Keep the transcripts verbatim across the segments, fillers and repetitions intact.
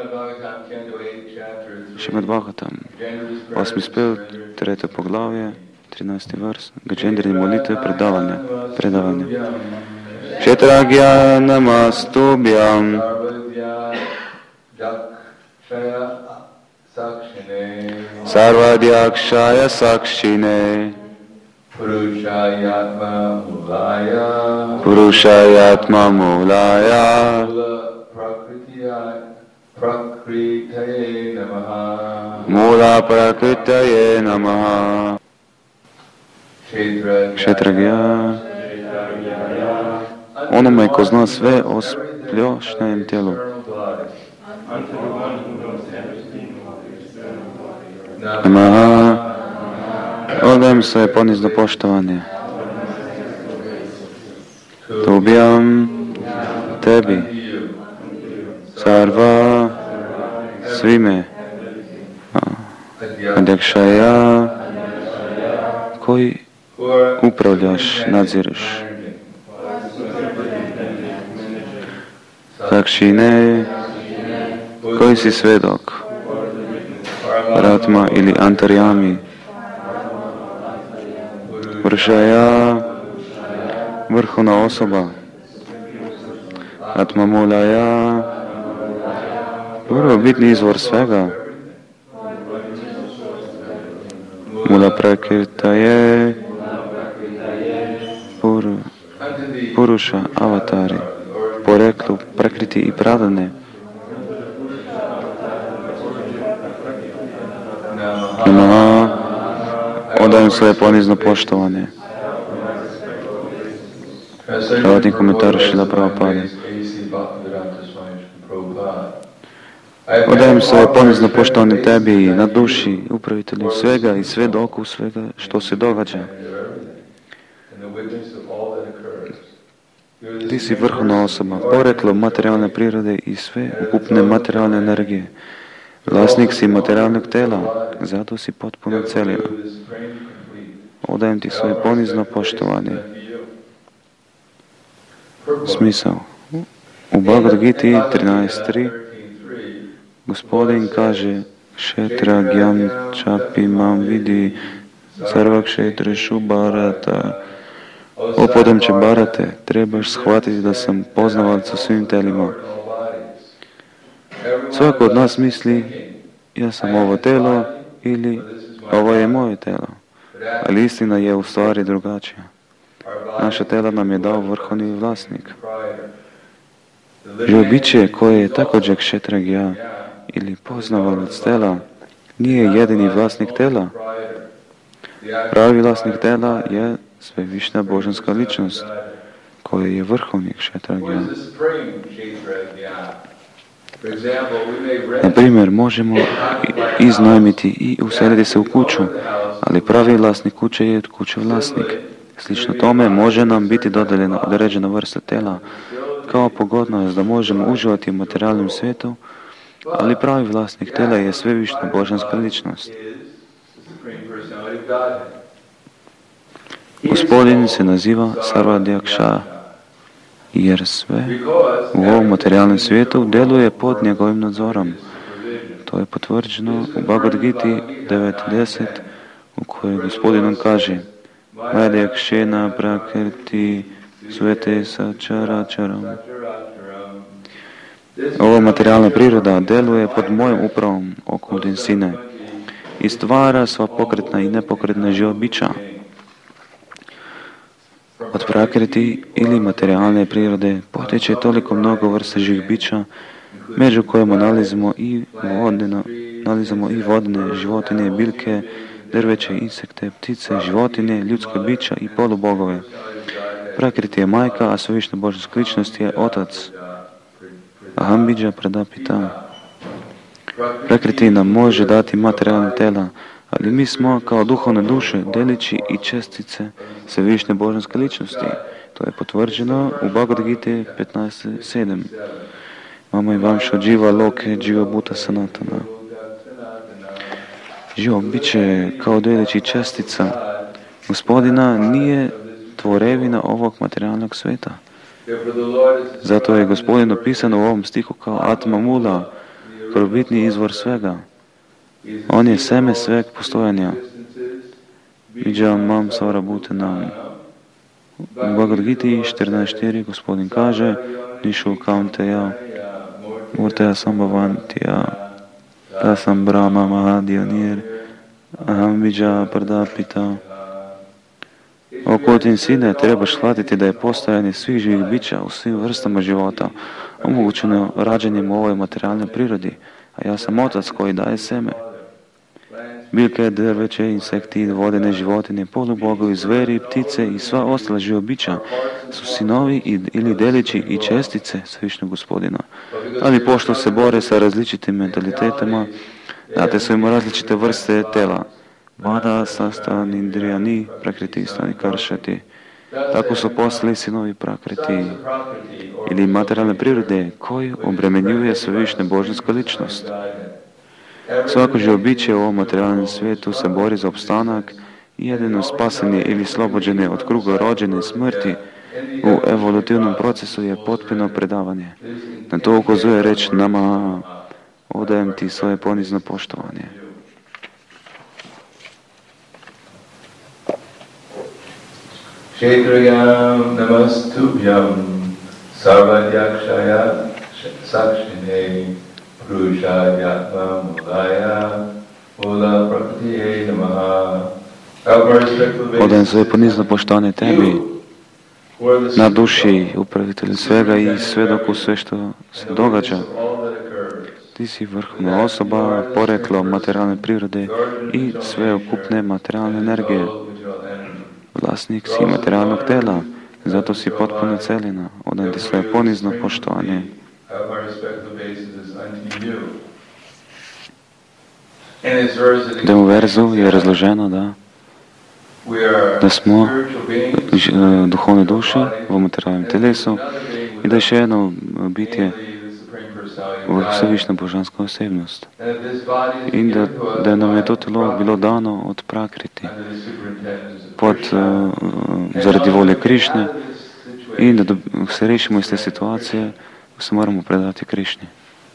Šrimad Bhagavatam, osmi spev, tretje poglavje, trinajsti vers, Gađendrine molitve, predavanja, predavanja. Kshetragya namastubhyam sarvadhyakshaya sakshine purushayatma mulaya purushayatma mulaya prakritaye namaha mula prakritaye namaha. Kshetragya, onome ko zna sve o spljošnem tijelu. Namaha, odajem svoje ponizno poštovanje. Tubjam tebi, sarva, svime, adjakšaja, koji upravljaš, nadzireš. Sakšine, koji si svedok, Ratma ili Antaryami, Vršaja, vrhovna osoba, Atma Mulaya, prvobitni izvor svega, Mula Prakritaye, pur, Puruša, avatari, poreklu, prakriti i pradane. Namaha, odajem svoje ponizno poštovanje. Pravatni komentar Šrila Prabhupada. Odajem svoje ponizno poštovanje tebi na duši, upravitelju svega i sve doku svega što se događa. Ti si vrhovna osoba, poreklo materijalne prirode i sve ukupne materijalne energije. Vlasnik si materijalnog tela, zato si potpuno celina. Odajem ti svoje ponizno poštovanje. Smisao. U Bhagavad Giti trinaest tri Gospodin kaže Kshetragyam čapi mam vidi sarva kshetrešu bharata. O podamče Bharate, trebaš shvatiti da sam poznavalac u svim telima. Svako od nas misli, ja sam ovo telo ili ovo je moje telo. Ali istina je u stvari drugačija. Naša tela nam je dao vrhovni vlasnik. Živo biće koje je također Kshetragya ili poznavalac tela nije jedini vlasnik tela. Pravi vlasnik tela je svevišnja božanska ličnost koja je vrhovni Kshetragya. Na primjer, možemo iznajmiti i useliti se u kuću, ali pravi vlasnik kuće je kuće vlasnik. Slično tome može nam biti dodeljena određena vrsta tela kao pogodnost da možemo uživati u materijalnom svijetu, ali pravi vlasnik tela je svevišnja božanska ličnost. Gospodin se naziva Sarvadhyaksha, jer sve u ovom materijalnom svijetu djeluje pod njegovim nadzorom. To je potvrđeno u Bhagavad Giti devet deset, u kojoj Gospodin kaže Madhyakshena prakriti svete sa čaračarom. Ova materijalna priroda djeluje pod mojom upravom, okultin sine, i stvara sva pokretna i nepokretna živa bića. Od prakriti ili materijalne prirode potječe toliko mnogo vrsta živih bića, među kojima nalazimo i vodne, nalazimo i vodne, životinje, biljke, drveće, insekte, ptice, životinje, ljudske bića i polubogove. Prakriti je majka, a svevišnja božanska ličnost je otac. Ahambidža pradapita. Prakriti nam može dati materijalne tela, ali mi smo kao duhovne duše, delići i čestice svevišnje božanske ličnosti. To je potvrđeno u Bhagavad Gita petnaest sedam. Mama i vamša dživa loke dživa buta sanatana. Živo biće kao delići čestica Gospodina nije tvorevina ovog materijalnog sveta. Zato je Gospodin opisan u ovom stihu kao Atma Mula, prvobitni izvor svega. On je seme sveg postojanja. Vidja mam savrabute nam. U Bhagavad Giti štirinajst štiri Gospodin kaže Nišu kaunteja Murteja sambhavantija Tasam Brahma Mahadyanir Aham Vidja Pradapita. O Kotin sine, trebaš shvatiti da je postojanje svih živih bića u svim vrstama života omogućeno rađanjem u ovoj materijalnoj prirodi, a ja sam otac koji daje seme. Biljke, drveće, insekti, vodene životinje, polubogovi, zveri, ptice i sva ostala živa bića su sinovi ili delići i čestice Svevišnjeg Gospodina. Ali pošto se bore sa različitim mentalitetama, date su im različite vrste tela. Vada, sastan, indrijani, prakriti, stani, karšati. Tako su postali sinovi prakriti ili materijalne prirode koji obremenjuje Svevišnje božanska ličnost. Svako živo biće u ovom materijalnom svijetu se bori za opstanak i jedino spasanje ili slobođenje od kruga rođene smrti u evolutivnom procesu je potpuno predavanje. Na to ukazuje reč nama, odajem ti svoje ponizno poštovanje. Kshetriyam namastubhyam sarvadyakshaya sakshine Purushayatma mulaya mula prakritiye namaha. Odajem svoje ponizno poštovanje tebi, na duši, upravitelju svega i svedoku sve što se događa. Ti si vrhovna osoba, poreklo materijalne prirode i sveokupne materijalne energije. Vlasnik si materijalnog tela, zato si potpuno celina. Odajem ti svoje ponizno poštovanje. U tem verzu je razloženo, da, da smo duhovne duše v materialnem telesu i da je še eno bitje Vsevišnja božanska osebnost. In da, da nam je to telo bilo dano od prakriti pod, uh, zaradi volje Krišne in da do, se rešimo iz te situacije, se moramo predati Krišni.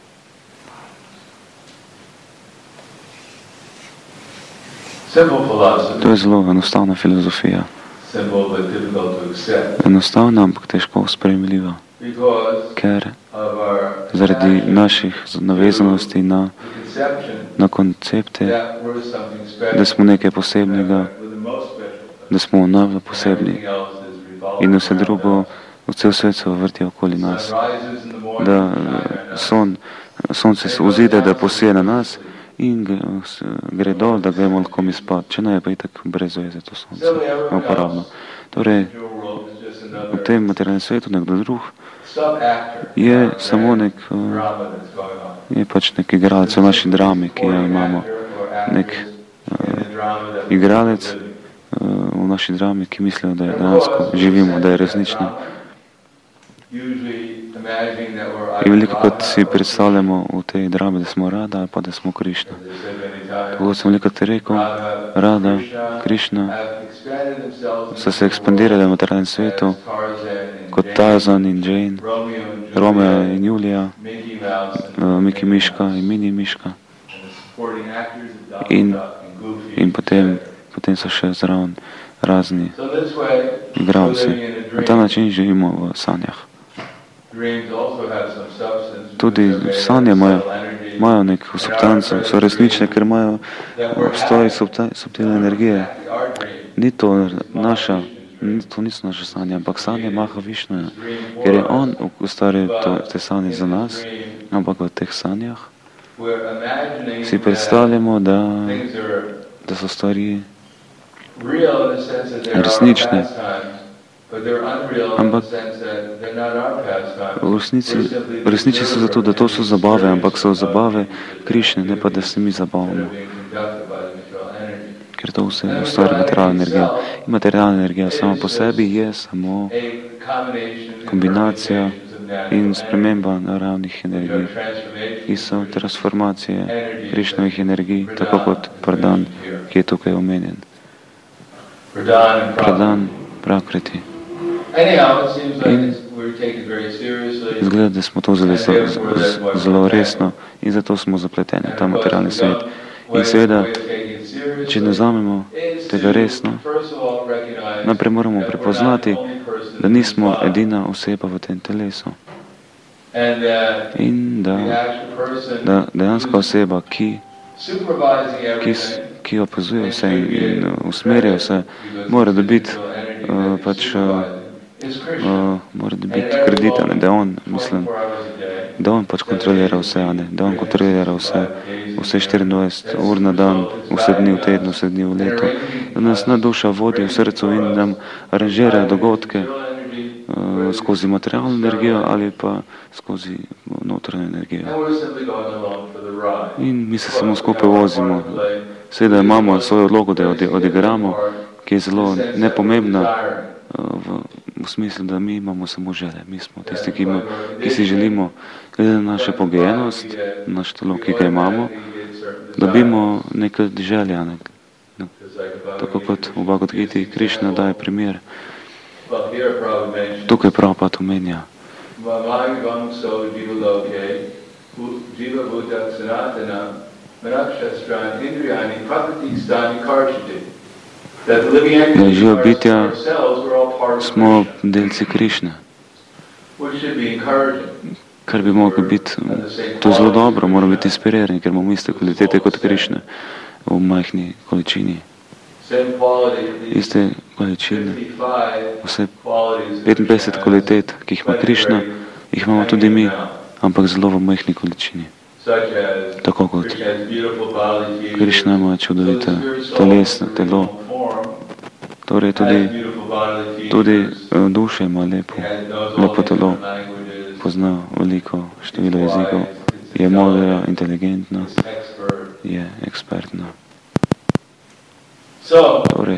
To je zelo enostavna filozofija. Enostavna, ampak težko sprejemljiva. Ker zaradi naših navezanosti na, na koncepte, da smo nekaj posebnega, da smo najbolj posebni in vse drugo, cel svet se vrti okoli nas, da son, sonce se vzide, da posije na nas in gre dol, da gremo lahko mi spat, če ne je pa itak brez veze to sonce, neuporabno. Torej, v tem materialnem svetu nekdo drug je samo nek, je pač nek igralec v naši drami, ki jo imamo, nek uh, igralec uh, v naši drami, ki mislijo, da je dejansko živimo, da je resnično. In veliko kot si predstavljamo v tej drami, da smo Rada ali pa da smo Krišna. Tako sem veliko te rekel, Rada, Krišna so se ekspandirali v materialnem svetu kot Tarzan in Jane, Romeo in Julija, Miki Miška in Mini Miška. In, in potem, potem so še zraven razni igralci. Na ta način živimo v sanjah. Tudi sanje imajo, imajo neko substanco, so resnične, ker imajo obstoj subtilne energije. Ni to naša, to niso naše sanje, ampak sanje Maha Višnuja, ker je on ustvaril te sanje za nas, ampak v teh sanjah si predstavljamo, da, da so stvari resnične. Ampak v resnici, v resnici so zato, da to so zabave, ampak so zabave Krišne, ne pa da se mi zabavamo. Ker to vse ustvari materialna energija. In materialna energija sama po sebi je samo kombinacija in sprememba naravnih energij, ki so transformacije Krišnovih energij, tako kot Pradan, ki je tukaj omenjen. Pradan, Prakriti. In Izgleda, da smo to vzeli zelo, zelo resno in zato smo zapleteni v ta materialni svet. In seveda, če ne vzamemo tega resno, najprej moramo prepoznati, da nismo edina oseba v tem telesu. In da, da dejansko oseba, ki, ki, ki opazuje vse in usmerja vse, mora dobiti uh, pač uh, uh, mora dobiti kredita, ne, da on, mislim, da on pač kontrolira vse, ne, da on kontrolira vse, vse štiriindvajset ur na dan, vse dni v tednu, vse dni v letu, da nas na duša vodi v srcu in nam aranžira dogodke uh, skozi materialno energijo ali pa skozi notranjo energijo. In mi se samo skupaj vozimo. Seveda imamo svojo vlogo, da jo odigramo, ki je zelo nepomembna v, v smislu, da mi imamo samo želje. Mi smo tisti, ki, ima, ki si želimo, glede na našo pogojenost, naš telo, ki ga imamo, dobimo nekaj želja. Nek, ne. Tako kot v Bhagavad Giti Krišna daje primer. Tukaj Prabhupada omenja. Da živa bitja smo delci Krišne, kar bi moglo biti to zelo dobro, moramo biti inspirirani, ker imamo iste kvalitete kot Krišne v majhni količini. Iste količine, vse petinpetdeset kvalitet, ki jih ima Krišna, jih imamo tudi mi, ampak zelo v majhni količini. Tako kot Krišna ima čudovito telesno telo, torej tudi, tudi duša ima lepo, lepo telo, pozna veliko število jezikov, je modra, inteligentna, je ekspertna. Torej,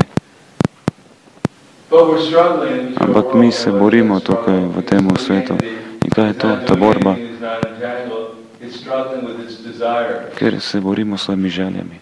ampak mi se borimo tukaj v tem svetu. In kaj je to, ta borba? Ker se borimo s svojimi željami.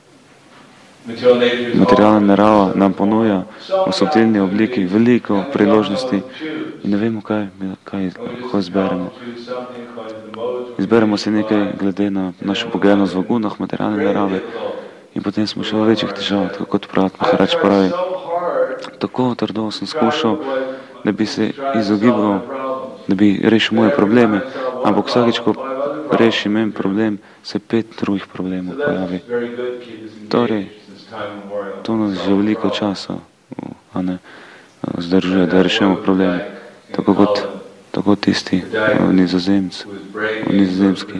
Materialna narava nam ponuja v subtilni obliki veliko priložnosti in ne vemo, kaj, kaj lahko izberemo. Izberemo si nekaj glede na našo pogojenost v gunah materialne narave in potem smo še v večjih težavah, tako kot Prahlad Maharač pravi. Tako trdo sem skušal, da bi se izogibal, da bi rešil moje probleme, ampak vsakeč, ko rešim en problem, se pet drugih problemov pojavi. Torej, to nas že veliko časa a ne, zdržuje, da rešimo probleme. Tako kot tako tisti v Nizozemci, v Nizozemski.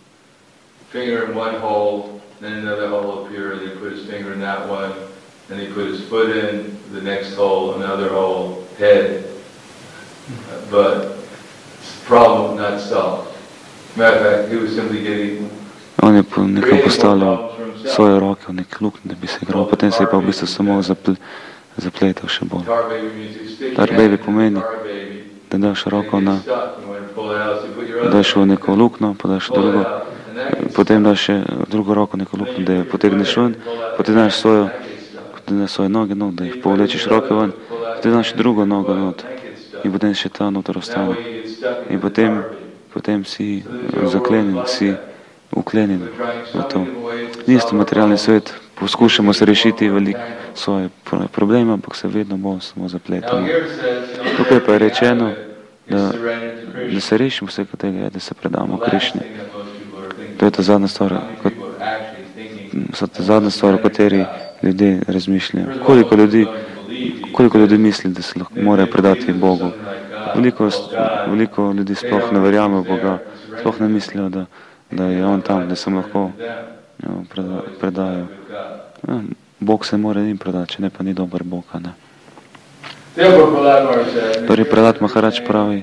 Then another hole appeared, he put his finger in that one, then he put his foot in, the next hole, another hole, head. But problem not solved. Matter of fact, he was simply getting On je po nekaj postavljal svoje roke v nek luknj, da bi se igral, potem se je pa v bistvu samo zaple, zapletal še bolj. Tar baby pomeni, da daš roko na, daš v neko lukno, pa daš drugo, potem daš še drugo roko neko lukno, da jo potegneš ven, potem daš svojo, potem daš svoje noge not, da jih povlečeš roke ven, potem daš drugo nogo not in potem še ta noter ostane. In potem, potem si zaklenjen, si uklenjen v to. Isto materialni svet, poskušamo se rešiti veliko svoje probleme, ampak se vedno bolj samo zapletamo. Tukaj pa je rečeno, da, da se rešimo vsega tega, da se predamo Krišni. To je ta zadnja stvar, kot, so ta zadnja stvar, o kateri ljudje razmišljajo. Koliko ljudi, koliko ljudi misli, da se lahko morajo predati Bogu? Veliko, veliko ljudi sploh ne verjame v Boga, sploh ne mislijo, da, da je On tam, da se lahko jo, preda, predajo. Ja, Bog se mora njim predati, če ne pa ni dober Bog, a ne. Torej, Prahlad Maharač pravi,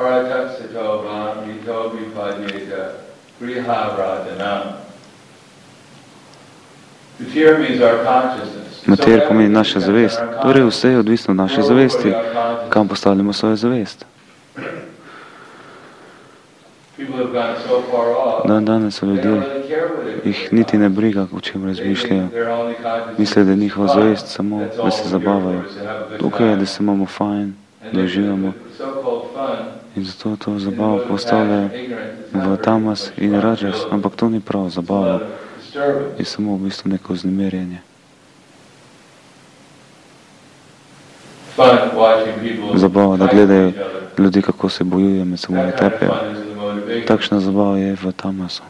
Mater pomeni naša zavest. Torej, vse je odvisno od naše zavesti, kam postavljamo svojo zavest. Dan danes so ljudje, jih niti ne briga, o čem razmišljajo. Misle, da je njihova zavest samo, da se zabavajo. Tukaj je, da se imamo fajn, da uživamo. In zato to zabavo postavljajo v tamas in rajas, ampak to ni prav zabava. Je samo v bistvu neko vznemirjenje. Zabava, da gledajo ljudi, kako se bojujejo med seboj, tepejo. Takšna zabava je v tamasu.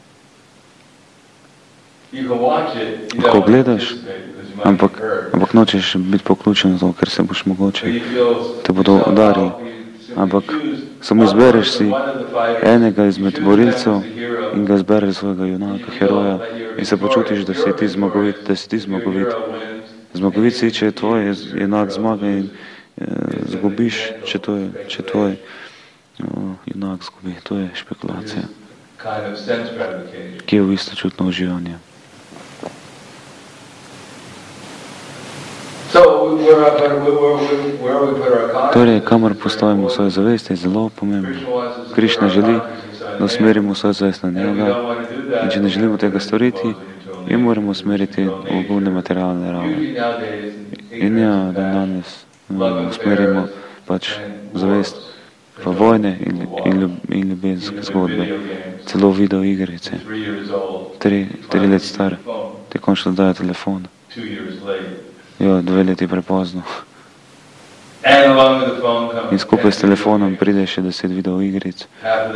Ko gledaš, ampak, ampak nočeš biti poključen to, ker se boš mogoče, te bodo udarili. Ampak samo izbereš si enega izmed borilcev in ga izbereš svojega junaka, heroja in se počutiš, da si ti zmagovit, da si ti zmagovit. Zmagovit si, če je tvoj junak zmaga in eh, zgubiš, če to je, če tvoj oh, junak zgubi. To je špekulacija, ki je v bistvu čutno uživanje. Torej, kamor postavimo svoje zavesti, je zelo pomembno. Krišna želi, da usmerimo svojo zavest na njega in če ne želimo tega storiti, jo moramo usmeriti v ogulne materialne ravni. In ja, da danes um, usmerimo pač zavest v vojne in, in, in ljubezenske zgodbe, celo video igrice. Tri, tri let star, ti končno dajo telefon. Jo, dve leti prepozno. In skupaj s telefonom pride še deset video igric.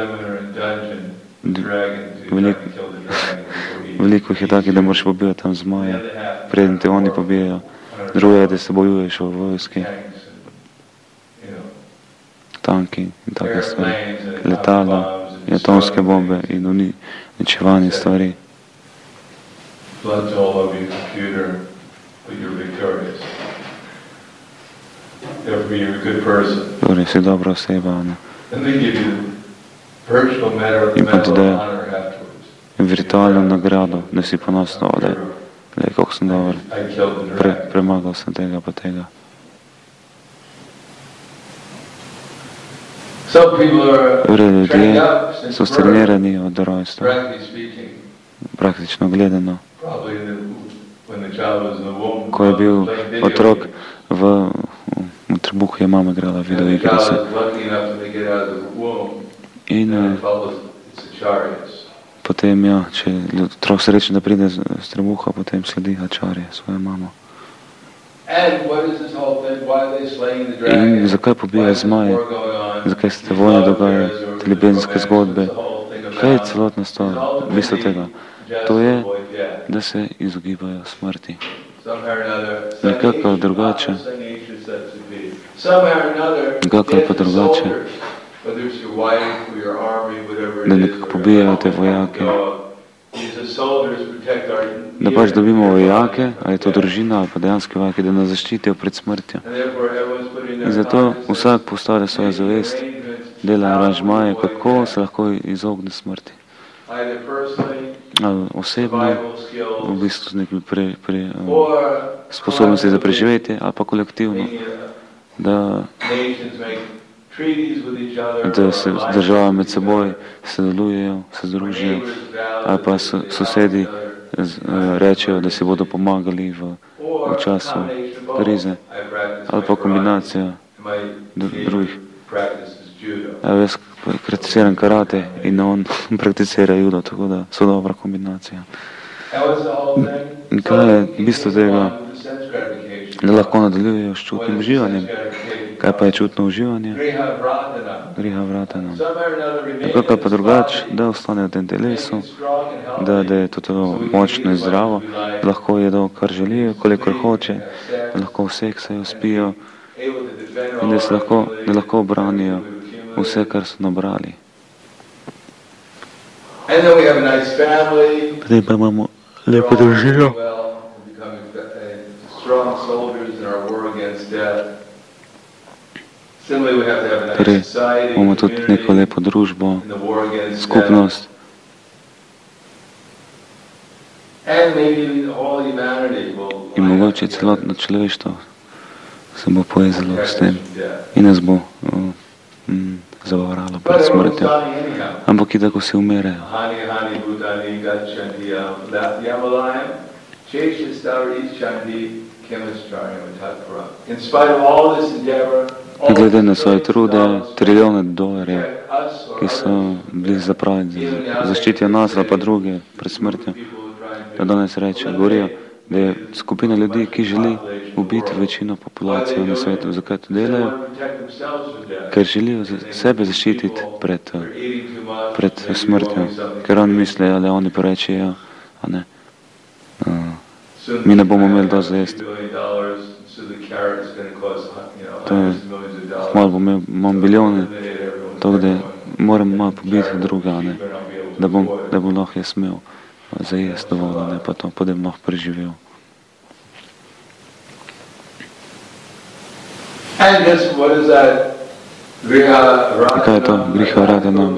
Veliko, veliko jih je takih, da moraš pobijati tam zmaja, preden te oni pobijajo. Drugo je, da se bojuješ v vojski. Tanki in take stvari. Letala, atomske bombe in uničevanje stvari. Torej, si dobra oseba, ne? In pa ti dajo virtualno nagrado, da si ponosno, da le, kako sem dober, Pre, premagal sem tega pa tega. Torej, ljudje so strenirani od rojstva, praktično gledano. Ko je bil otrok v, v trebuhu, je mama igrala video igrice. In potem, ja, če otrok srečen, da pride z, z trebuha, potem sledi ačarje, svojo mamo. In zakaj pobijajo zmaje? Zakaj se te vojne dogajajo, te ljubezenske zgodbe? Kaj je celotna stvar, bistvo tega? To je, da se izogibajo smrti. Nekako drugače, nekako pa drugače, da nekako pobijajo te vojake, da pač dobimo vojake, ali je to družina, ali pa dejanski vojaki, da nas zaščitijo pred smrtjo. In zato vsak postavlja svojo zavest, dela aranžmaje, kako se lahko izogne smrti. Ali osebno, v bistvu z nekimi pre, pre, um, sposobnosti za preživetje, ali pa kolektivno, da, da se država med seboj sodelujejo, se združijo, ali pa so, sosedi z, rečejo, da si bodo pomagali v, v času krize, ali pa kombinacija drugih. Evo, jaz prakticiram karate in on prakticira judo, tako da so dobra kombinacija. In kaj je bistvo tega, da lahko nadaljujejo s čutnim uživanjem? Kaj pa je čutno uživanje? Griha vratana. Tako pa drugače, da ostane v tem telesu, da, da je to, to močno in zdravo, da lahko jedo, kar želijo, kolikor hoče, da lahko seksajo, spijo in da se lahko, da lahko obranijo vse, kar so nabrali. Potem pa imamo lepo družino. Torej, imamo tudi neko lepo družbo, skupnost. In mogoče celotno človeštvo se bo povezalo s tem in nas bo uh, mm, zavaralo pred smrtjo. Ampak i tako se umirajo. glede na svoje trude, trilijone dolarjev, ki so bili zapravljeni, zaščitijo nas ali pa druge pred smrtjo, da danes reče, govorijo, da je skupina ljudi, ki želi ubiti večino populacije na svetu. Zakaj to delajo? Ker želijo sebe zaščititi pred, pred smrtjo. Ker oni mislijo, ali oni pa reče, a ne, uh, mi ne bomo imeli dosti jesti. To je, hvala bom imel, imam bilijone, tako da moram malo pobiti druga, ne, da bom, da bom lahko jaz imel za jesti dovolj, ne, pa to, pa da bom lahko preživel. In kaj je to? Griha vrata nam.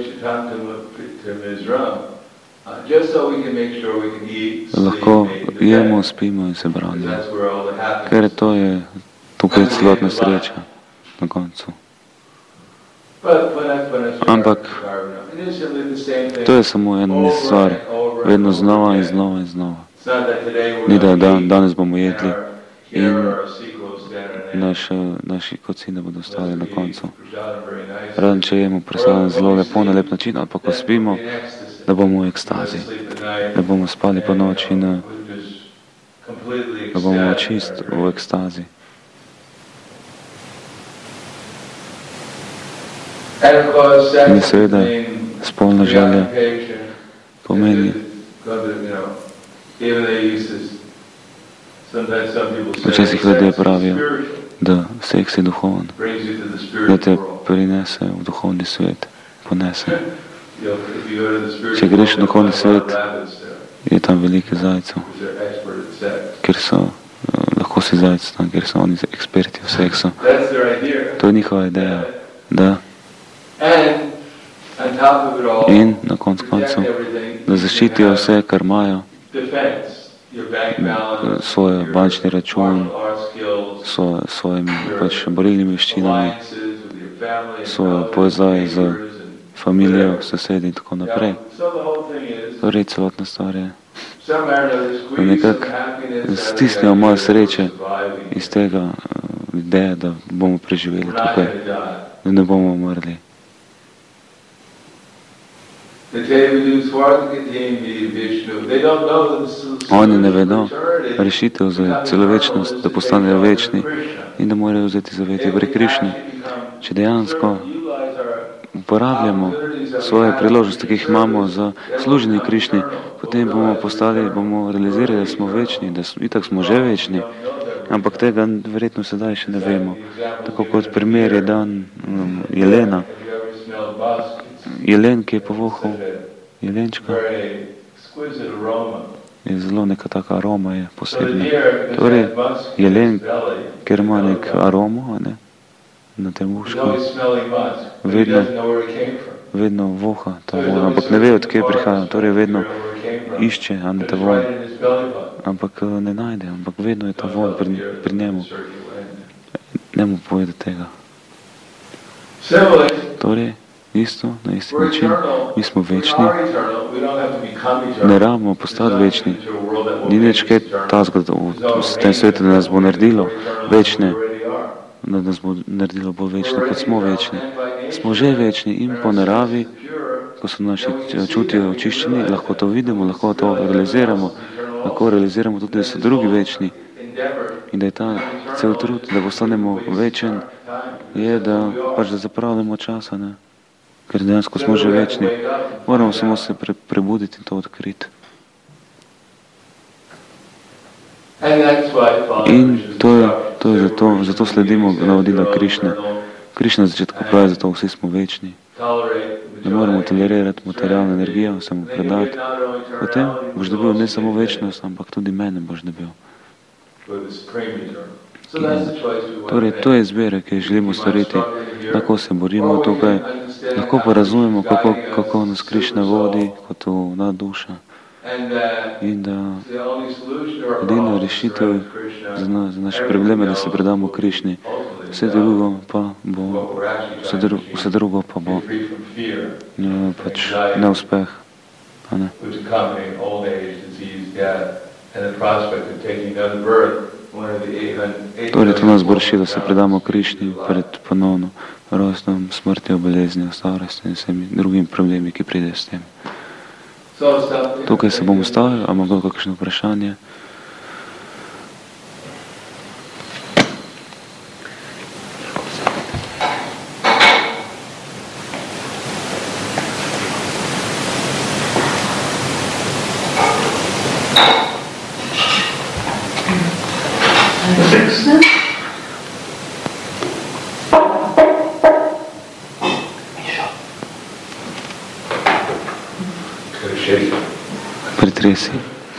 Lahko jemo, spimo in se branimo. Ker to je, tukaj je celotna sreča na koncu. Ampak to je samo ena stvar, vedno znova in znova in znova. Ni da dan, danes bomo jedli in naš, naši kocine bodo ostali na koncu. Razen če jemo predstavljeno zelo lepo, na lep način, ali pa ko spimo, da bomo v ekstazi, da bomo spali po noči in da bomo čist v ekstazi. In seveda spolna želja pomeni, včasih ljudje pravijo, da seks je duhoven, da te prinese v duhovni svet, ponese. Če greš v duhovni svet, je tam veliko zajcev, ker so, lahko si zajec tam, ker so oni eksperti v seksu. To je njihova ideja, da in na koncu koncev, da zaščitijo vse, kar imajo, svoj bančni račun, svoj, svojimi pač borilnimi veščinami, svoje povezave z familijo, sosedi in tako naprej. Torej, celotna stvar je, da nekako stisnejo moje sreče iz tega ideje, da bomo preživeli tukaj, da ne bomo umrli. Oni ne vedo rešitev za celovečnost, da postanejo večni in da morajo vzeti zavetje pri Krišni. Če dejansko uporabljamo svoje priložnosti, ki jih imamo za služenje Krišni, potem bomo postali, bomo realizirali, da smo večni, da smo, itak smo že večni, ampak tega verjetno sedaj še ne vemo. Tako kot primer je dan um, Jelena. Jelen, ki je povohal jelenčka, je zelo neka taka aroma je posebna. Torej, jelen, ker ima nek aromo, ne, na tem ušku, vedno, vedno voha ta von, ampak ne ve, od kje prihaja, torej vedno išče, a ne ta von, ampak ne najde, ampak vedno je ta von pri, pri njemu. Ne mu povede tega. Torej, isto, na isti način, mi smo večni, ne rabimo postati večni, ni nič kaj tazga v tem svetu, da nas bo naredilo večne, da nas bo naredilo bolj večne, kot smo večni. Smo že večni in po naravi, ko so naši čuti očiščeni, lahko to vidimo, lahko to realiziramo, lahko realiziramo tudi, da so drugi večni in da je ta cel trud, da postanemo večen, je, da pač da zapravljamo časa, ne? Ker dejansko smo že večni. Moramo samo se pre, prebuditi in to odkriti. In to je, to je zato, zato sledimo navodila Krišne. Krišna na začetku pravi, zato vsi smo večni. Ne moramo tolerirati materialno energijo, se mu predati. Potem boš dobil ne samo večnost, ampak tudi mene boš dobil. In, torej, to je izbira, ki želimo storiti. Lahko se borimo tukaj, lahko pa razumemo, kako, kako nas Krišna vodi, kot v duša. In da edina rešitev za, na, za naše probleme, da se predamo Krišni. Vse drugo pa bo, vse, dru, vse drugo pa bo ja, pač neuspeh. Ne? Torej, to nas bo rešilo, da se predamo Krišni pred ponovno rojstvom, smrtjo, boleznijo, starostjo in vsemi drugimi problemi, ki pride s tem. Tukaj se bom ustavil, a ima kdo kakšno vprašanje? Pretresi.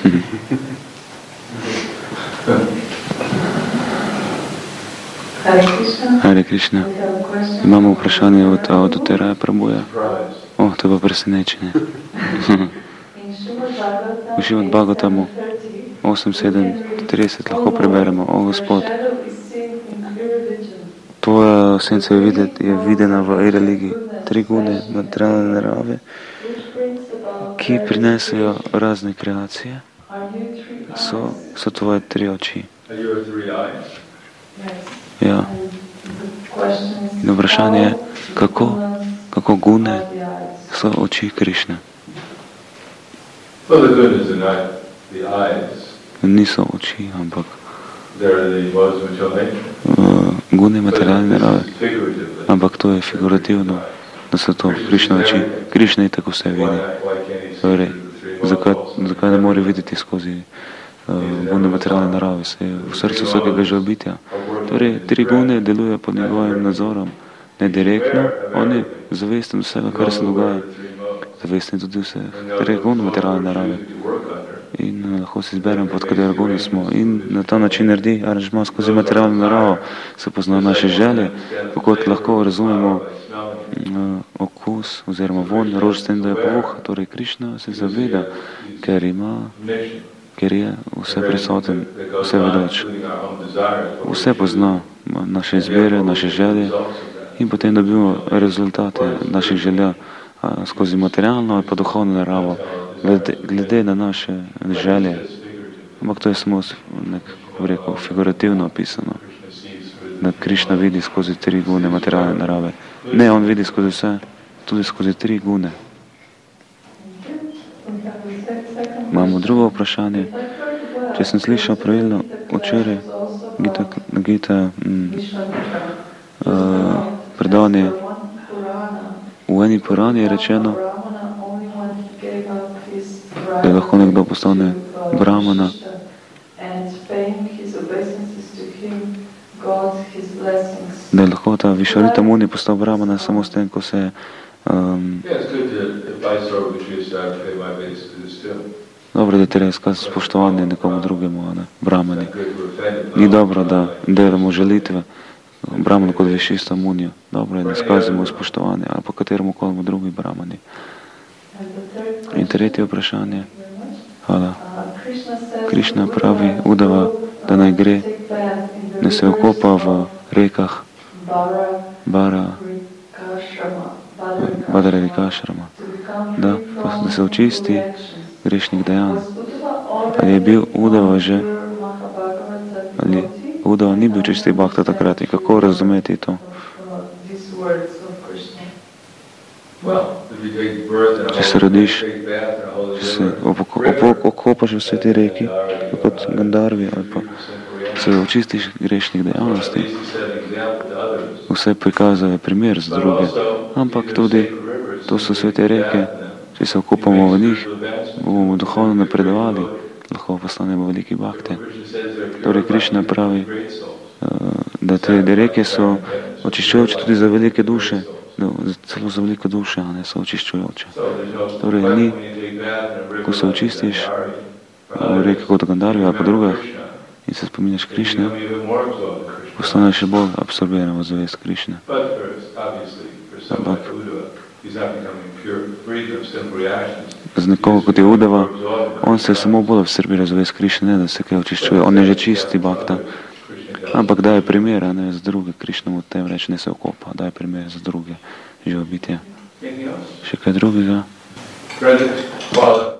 Hare Krishna. Imamo vprašanje od Avdoteraja Prabhuja. O, to je pa presenečenje. V Šrimad Bhagavatamu osem sedem trideset lahko preberemo. O, Gospod, tvoja senca je, videt, je videna v religiji. Tri gune materialne narave, ki prinesejo razne kreacije, so, so tvoje tri oči. Ja. In vprašanje je, kako, kako gune so oči Krišne. Niso oči, ampak uh, gune materialne narave, ampak to je figurativno, da so to Krišne oči. Krišne je tako vse vidi. Torej, zakaj, zakaj ne more videti skozi uh, gune materialne narave, se je v srcu vsakega živobitja. Torej, tri gune delujejo pod njegovim nadzorom, ne direktno, on je zavesten vsega, kar se dogaja. Zavesten tudi vse, torej gune materialne narave. In uh, lahko si izberemo, pod katero gune smo. In na ta način naredi aranžma skozi materialno naravo, se pozna naše želje, kako lahko razumemo uh, okus oziroma von rož s tem, da je povoha. Torej, Krišna se zaveda, ker ima, ker je vse prisoten, vse vedoč. Vse pozna naše izbire, naše želje in potem dobimo rezultate naših želja a, skozi materialno ali pa duhovno naravo, glede, glede na naše želje. Ampak to je samo nekako rekel, figurativno opisano, da Krišna vidi skozi tri gune materialne narave. Ne, on vidi skozi vse, tudi skozi tri gune. Imamo drugo vprašanje. Če sem slišal pravilno, včeraj Gita, Gita mm, uh, predavanje v eni Purani je rečeno, da lahko nekdo postane brahmana, da je lahko ta Višvarita Muni postal brahmana samo s tem, ko se um, dobro, da je treba izkaz spoštovanje nekomu drugemu, ne, brahmani. Ni dobro, da delamo želitve brahmanu kot Višista Munijo. Dobro je, da izkazimo spoštovanje ali pa kateremu kolemu drugi brahmani. In tretje vprašanje. Hvala. Krišna pravi Udava, da naj gre, da se okopa v rekah Bara, Badara Rikašrama, da, da se očisti grešnih dejanj. Ali je bil Udava že, ali Udava ni bil čisti bhakta takrat in kako razumeti to? Če se rodiš, če se okopaš v sveti reki, kot Gandarvi, ali pa se očistiš grešnih dejavnosti, vse prikazuje primer za druge, ampak tudi to so svete reke, če se okopamo v njih, bomo duhovno napredovali, lahko postanemo veliki bhakte. Torej, Krišna pravi, da te reke so očiščujoče tudi za velike duše, celo za veliko duše, a ne so očiščujoče. Torej, ni, ko se očistiš v reke kot Gandarvi ali pa drugih in se spominjaš Krišne, postaneš še bolj absorbiran v zavest Krišne. Ampak z nekoga, kot je Udava, on se samo bolj absorbira v zavest Krišne, ne da se kaj očiščuje. On je že čisti bhakta. Ampak daje primer, ne, za druge. Krišna mu tem reče, ne se okopa, daje primer za druge živobitje. Še kaj drugega?